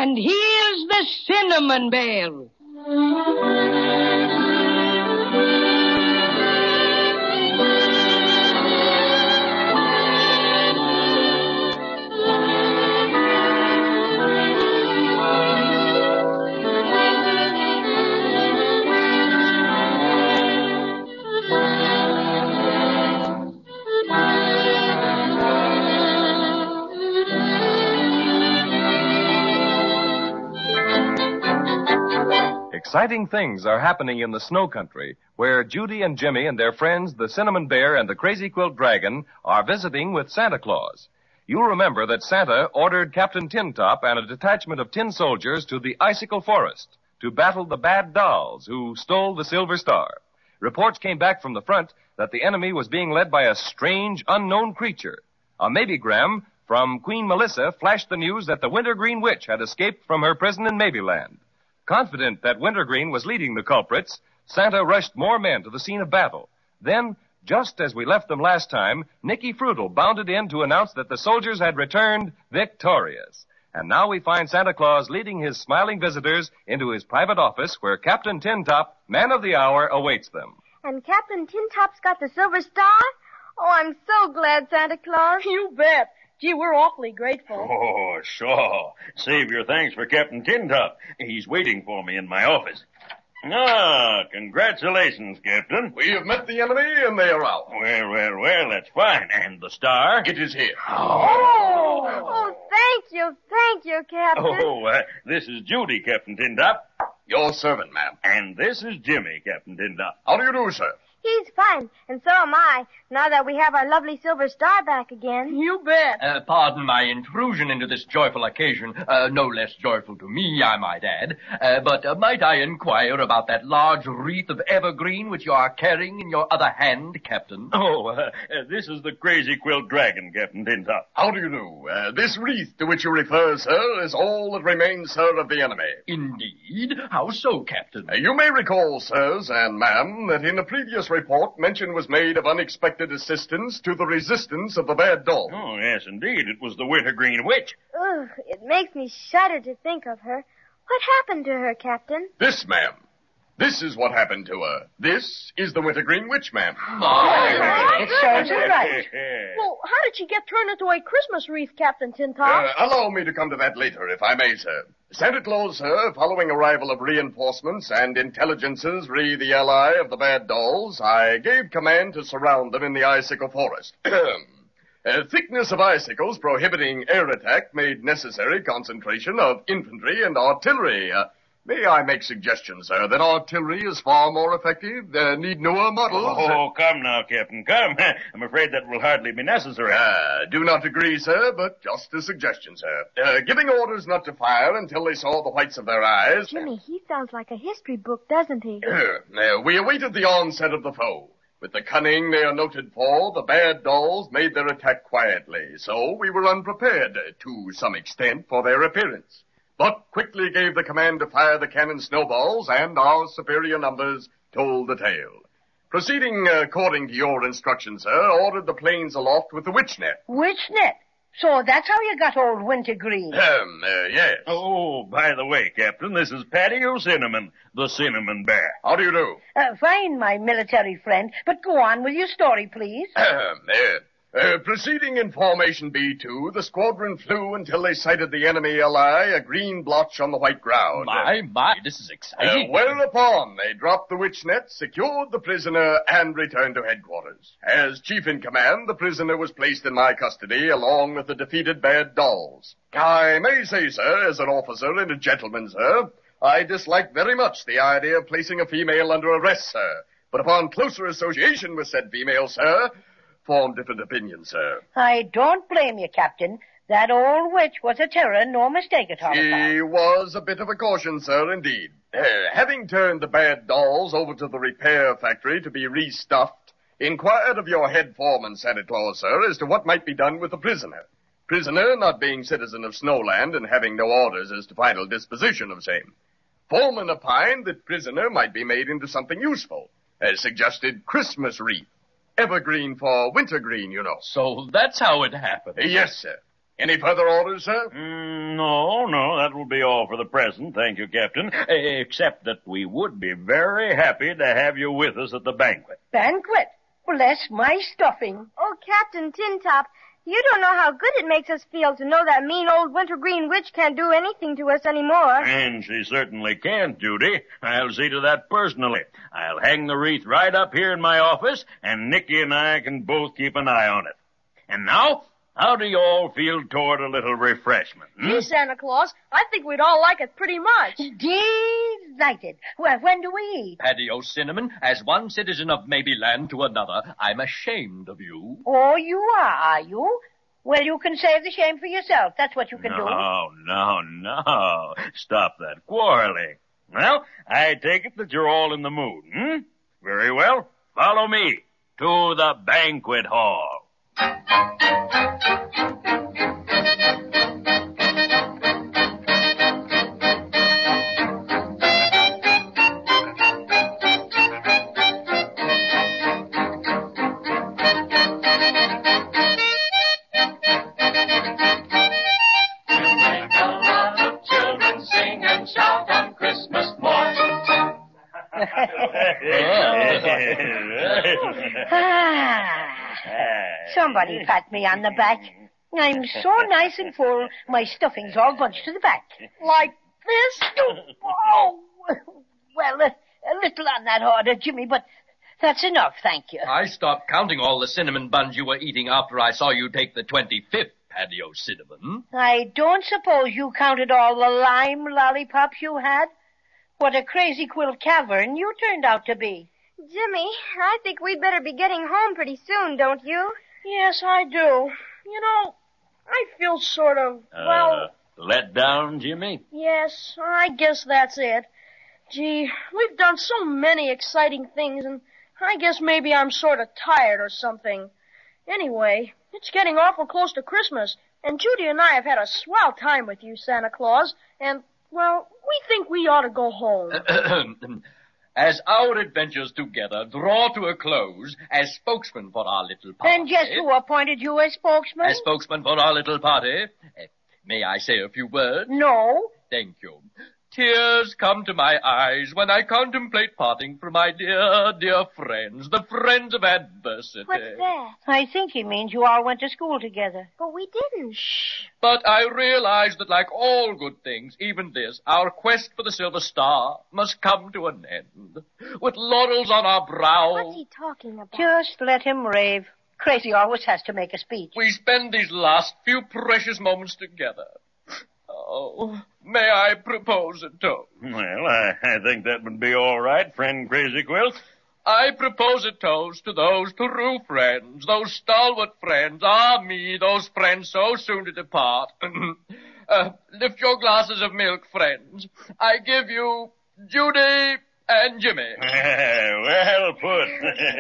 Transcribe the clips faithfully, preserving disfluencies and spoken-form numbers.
And here's the Cinnamon Bear. Exciting things are happening in the snow country, where Judy and Jimmy and their friends, the Cinnamon Bear and the Crazy Quilt Dragon, are visiting with Santa Claus. You'll remember that Santa ordered Captain Tintop and a detachment of tin soldiers to the Icicle Forest to battle the bad dolls who stole the Silver Star. Reports came back from the front that the enemy was being led by a strange, unknown creature. A maybegram from Queen Melissa flashed the news that the Wintergreen Witch had escaped from her prison in Maybeland. Confident that Wintergreen was leading the culprits, Santa rushed more men to the scene of battle. Then, just as we left them last time, Nicky Frutal bounded in to announce that the soldiers had returned victorious. And now we find Santa Claus leading his smiling visitors into his private office where Captain Tintop, man of the hour, awaits them. And Captain Tintop's got the Silver Star? Oh, I'm so glad, Santa Claus. You bet. Gee, we're awfully grateful. Oh, sure. Save your thanks for Captain Tintop. He's waiting for me in my office. Ah, congratulations, Captain. We have met the enemy, and they are out. Well, well, well, that's fine. And the star? It is here. Oh, oh thank you, thank you, Captain. Oh, uh, this is Judy, Captain Tintop. Your servant, ma'am. And this is Jimmy, Captain Tintop. How do you do, sir? He's fine, and so am I, now that we have our lovely Silver Star back again. You bet. Uh, pardon my intrusion into this joyful occasion, uh, no less joyful to me, I might add. Uh, but uh, might I inquire about that large wreath of evergreen which you are carrying in your other hand, Captain? Oh, uh, uh, this is the Crazy Quilt Dragon, Captain Tintop. How do you do? Uh, this wreath to which you refer, sir, is all that remains, sir, of the enemy. Indeed? How so, Captain? Uh, you may recall, sirs and ma'am, that in a previous report mention was made of unexpected assistance to the resistance of the bad doll. Oh, yes, indeed. It was the Wintergreen Witch. Ugh, it makes me shudder to think of her. What happened to her, Captain? This, ma'am. This is what happened to her. This is the Wintergreen Witch, ma'am. Oh, it serves her right. Well, how did she get turned into a Christmas wreath, Captain Tintop? Uh, allow me to come to that later, if I may, sir. Santa Claus, sir, following arrival of reinforcements and intelligences re the ally of the bad dolls, I gave command to surround them in the Icicle Forest. A thickness of icicles prohibiting air attack made necessary concentration of infantry and artillery. Uh, may I make suggestions, sir, that artillery is far more effective, uh, need newer models? Oh, come now, Captain, come. I'm afraid that will hardly be necessary. Uh, do not agree, sir, but just a suggestion, sir. Uh, giving orders not to fire until they saw the whites of their eyes. Jimmy, he sounds like a history book, doesn't he? Uh, we awaited the onset of the foe. With the cunning they are noted for, the bad dolls made their attack quietly, so we were unprepared, uh, to some extent, for their appearance. But quickly gave the command to fire the cannon snowballs, and our superior numbers told the tale. Proceeding uh, according to your instructions, sir, ordered the planes aloft with the witch net. Witch net? So that's how you got old Wintergreen. Um, uh, yes. Oh, by the way, Captain, this is Patty O'Cinnamon, the Cinnamon Bear. How do you do? Uh, fine, my military friend, but go on with your story, please. Um, uh, Uh, proceeding in formation B two, the squadron flew until they sighted the enemy ally, a green blotch on the white ground. My, my, this is exciting. Uh, whereupon they dropped the witch net, secured the prisoner, and returned to headquarters. As chief in command, the prisoner was placed in my custody, along with the defeated bad dolls. I may say, sir, as an officer and a gentleman, sir, I dislike very much the idea of placing a female under arrest, sir. But upon closer association with said female, sir, form different opinions, sir. I don't blame you, Captain. That old witch was a terror, no mistake at all. She was a bit of a caution, sir, indeed. Uh, having turned the bad dolls over to the repair factory to be restuffed, inquired of your head foreman, Santa Claus, sir, as to what might be done with the prisoner. Prisoner not being citizen of Snowland and having no orders as to final disposition of same. Foreman opined that prisoner might be made into something useful, as suggested Christmas wreath. Evergreen for wintergreen, you know. So that's how it happened. Yes, sir. Any further orders, sir? Mm, no, no, that will be all for the present. Thank you, Captain. Except that we would be very happy to have you with us at the banquet. Banquet? Well, that's my stuffing. Oh, Captain Tin Top, you don't know how good it makes us feel to know that mean old wintergreen witch can't do anything to us anymore. And she certainly can't, Judy. I'll see to that personally. I'll hang the wreath right up here in my office, and Nicky and I can both keep an eye on it. And now, how do you all feel toward a little refreshment? Hmm? Gee, Santa Claus, I think we'd all like it pretty much. Delighted. Well, when do we eat? Paddy O'Cinnamon, as one citizen of Maybeland to another, I'm ashamed of you. Oh, you are, are you? Well, you can save the shame for yourself. That's what you can no, do. No, no, no. Stop that quarreling. Well, I take it that you're all in the mood, hmm? Very well. Follow me to the banquet hall. Somebody pat me on the back. I'm so nice and full, my stuffing's all bunched to the back. Like this? Oh, well, a, a little on that order, Jimmy, but that's enough, thank you. I stopped counting all the cinnamon buns you were eating after I saw you take the twenty-fifth, Paddy O'Cinnamon. I don't suppose you counted all the lime lollipops you had? What a crazy quilt cavern you turned out to be. Jimmy, I think we'd better be getting home pretty soon, don't you? Yes, I do. You know, I feel sort of, well... Uh, let down, Jimmy? Yes, I guess that's it. Gee, we've done so many exciting things, and I guess maybe I'm sort of tired or something. Anyway, it's getting awful close to Christmas, and Judy and I have had a swell time with you, Santa Claus, and, well, we think we ought to go home. As our adventures together draw to a close, as spokesman for our little party... And just who appointed you as spokesman? As spokesman for our little party, uh, may I say a few words? No. Thank you. Tears come to my eyes when I contemplate parting from my dear, dear friends, the friends of adversity. What's that? I think he means you all went to school together. But we didn't. Shh. But I realize that like all good things, even this, our quest for the silver star must come to an end. With laurels on our brow. What's he talking about? Just let him rave. Crazy always has to make a speech. We spend these last few precious moments together. Oh, may I propose a toast? Well, I, I think that would be all right, friend Crazy Quilt. I propose a toast to those true friends, those stalwart friends, ah me, those friends so soon to depart. uh, lift your glasses of milk, friends. I give you Judy and Jimmy. Well put.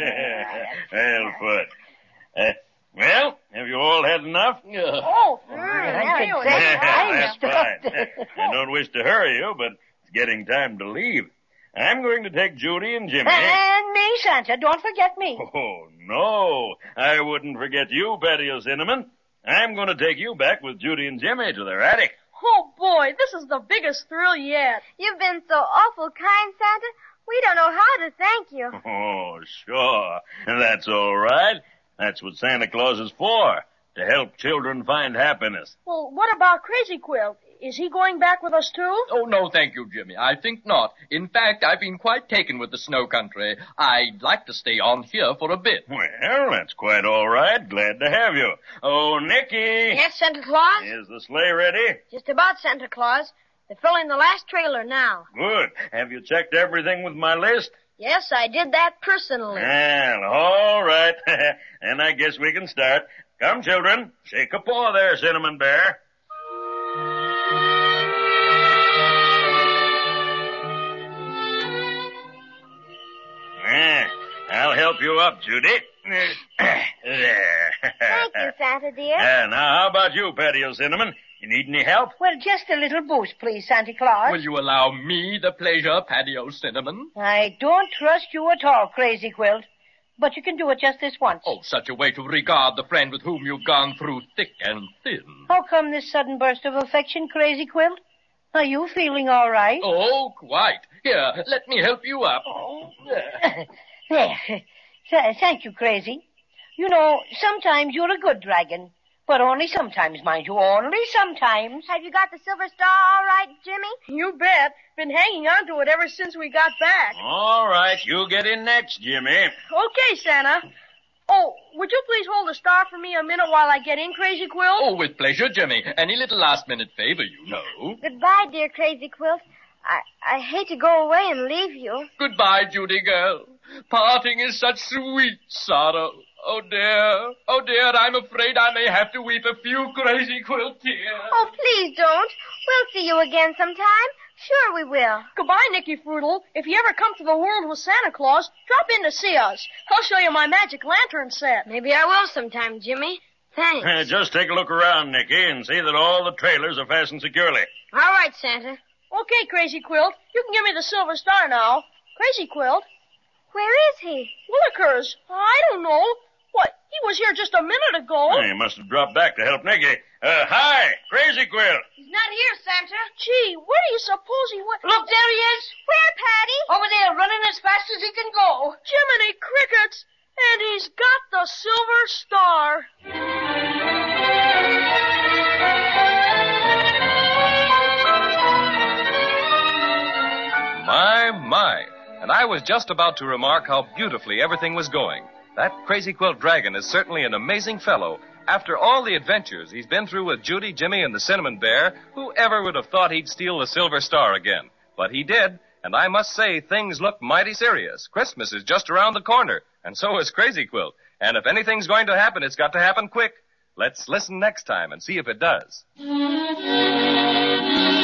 Well put. Uh, well, have you all had enough? Oh, mm, I yeah, could say That's fine. I don't wish to hurry you, but it's getting time to leave. I'm going to take Judy and Jimmy. And me, Santa. Don't forget me. Oh, no. I wouldn't forget you, Paddy O'Cinnamon. I'm going to take you back with Judy and Jimmy to their attic. Oh, boy, this is the biggest thrill yet. You've been so awful kind, Santa. We don't know how to thank you. Oh, sure. That's all right. That's what Santa Claus is for, to help children find happiness. Well, what about Crazy Quilt? Is he going back with us, too? Oh, no, thank you, Jimmy. I think not. In fact, I've been quite taken with the snow country. I'd like to stay on here for a bit. Well, that's quite all right. Glad to have you. Oh, Nicky. Yes, Santa Claus? Is the sleigh ready? Just about, Santa Claus. They're filling the last trailer now. Good. Have you checked everything with my list? Yes, I did that personally. Well, all right. And I guess we can start. Come, children. Shake a paw there, Cinnamon Bear. Ah, I'll help you up, Judy. There. Thank you, Santa dear. Ah, now, how about you, Paddy O'Cinnamon? You need any help? Well, just a little boost, please, Santa Claus. Will you allow me the pleasure, Paddy O'Cinnamon? I don't trust you at all, Crazy Quilt. but you can do it just this once. Oh, such a way to regard the friend with whom you've gone through thick and thin. How come this sudden burst of affection, Crazy Quilt? Are you feeling all right? Oh, quite. Here, let me help you up. Oh. There. Th- Thank you, Crazy. You know, sometimes you're a good dragon. But only sometimes, mind you, only sometimes. Have you got the silver star all right, Jimmy? You bet. Been hanging on to it ever since we got back. All right, you get in next, Jimmy. Okay, Santa. Oh, would you please hold the star for me a minute while I get in, Crazy Quilt? Oh, with pleasure, Jimmy. Any little last-minute favor, you know. Goodbye, dear Crazy Quilt. I, I hate to go away and leave you. Goodbye, Judy girl. Parting is such sweet sorrow. Oh, dear. Oh, dear, I'm afraid I may have to weep a few Crazy Quilt tears. Oh, please don't. We'll see you again sometime. Sure we will. Goodbye, Nicky Fruitle. If you ever come to the world with Santa Claus, drop in to see us. I'll show you my magic lantern set. Maybe I will sometime, Jimmy. Thanks. Uh, just take a look around, Nicky, and see that all the trailers are fastened securely. All right, Santa. Okay, Crazy Quilt. You can give me the silver star now. Crazy Quilt. Where is he? Willikers. I don't know. What? He was here just a minute ago. Well, he must have dropped back to help Nicky. Uh, hi, Crazy Quilt. He's not here, Santa. Gee, where do you suppose he went? Look, there he is. Where, Patty? Over there, running as fast as he can go. Jiminy Crickets. And he's got the silver star. My, my. And I was just about to remark how beautifully everything was going. That Crazy Quilt Dragon is certainly an amazing fellow. After all the adventures he's been through with Judy, Jimmy, and the Cinnamon Bear, who ever would have thought he'd steal the silver star again? But he did, and I must say things look mighty serious. Christmas is just around the corner, and so is Crazy Quilt. And if anything's going to happen, it's got to happen quick. Let's listen next time and see if it does.